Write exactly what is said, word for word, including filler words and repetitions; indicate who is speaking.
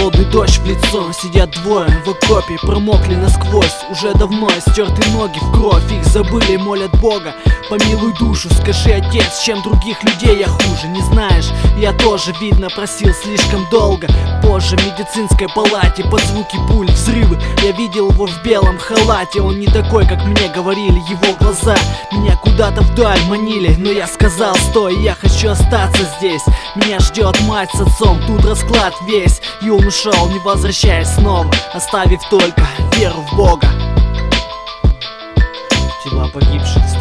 Speaker 1: Холодный дождь в лицо, сидят двое в окопе, промокли насквозь. Уже давно истерты ноги в кровь, их забыли, молят Бога: помилуй душу, скажи, отец, чем других людей я хуже. Не знаешь, я тоже, видно, просил слишком долго. Позже в медицинской палате под звуки пуль, взрывы, я видел его в белом халате. Он не такой, как мне говорили его глаза. Меня куда-то вдаль манили, но я сказал: стой, я хочу остаться здесь. Меня ждет мать с отцом, тут расклад весь. И он ушел, не возвращаясь снова, оставив только веру в Бога. Тела погибших